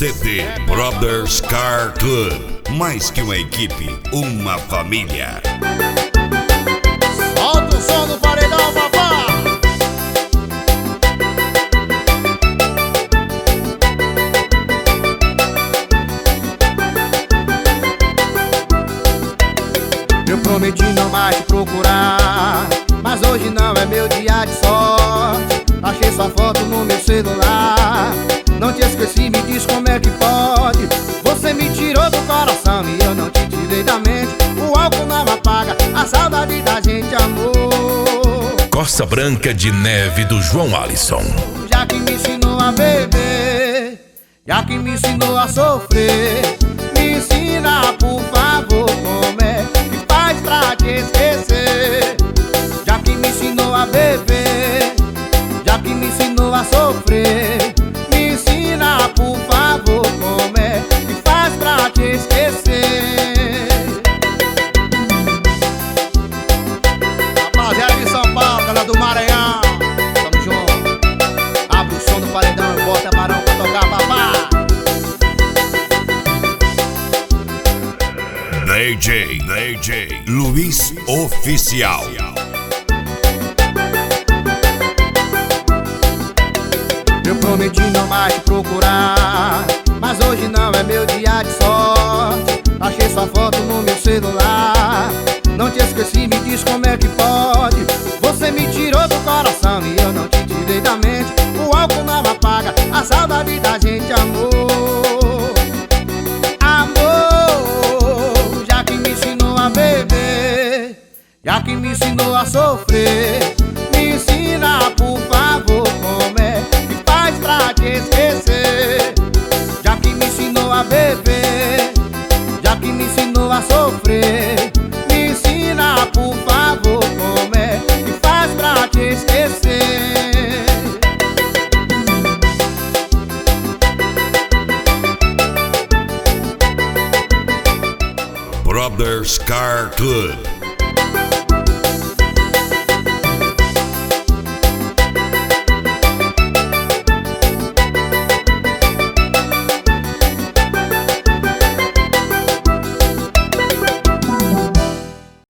CD Brothers Car Club. Mais que uma equipe, uma família. Solta o som do paredão, papá. Eu prometi não mais te procurar, mas hoje não é meu dia de sorte. Achei sua foto no meu celular. Não te esqueci, me diz como é que pode. Você me tirou do coração e eu não te tirei da mente. O álcool não apaga a saudade da gente, amor. Costa Branca de Neve do João Alisson. Já que me ensinou a beber, já que me ensinou a sofrer, me ensina, por favor, como é que faz pra te esquecer. Já que me ensinou a beber, já que me ensinou a sofrer, me ensina, por favor, como é que faz pra te esquecer. Rapaziada de São Paulo, galera do Maranhão, tamo junto. Abre o som do paredão e bota barão pra tocar, papá. DJ Luiz Oficial. Eu prometi não mais te procurar, mas hoje não é meu dia de sorte. Achei sua foto no meu celular. Não te esqueci, me diz como é que pode. Você me tirou do coração e eu não te tirei da mente. O álcool não apaga a saudade da gente, amor. Amor, já que me ensinou a beber, já que me ensinou a sofrer, me ensina, por favor, como é que faz pra te esquecer. Já que me ensinou a beber, já que me ensinou a sofrer, me ensina, por favor, como é que faz pra te esquecer. Brothers Car Club.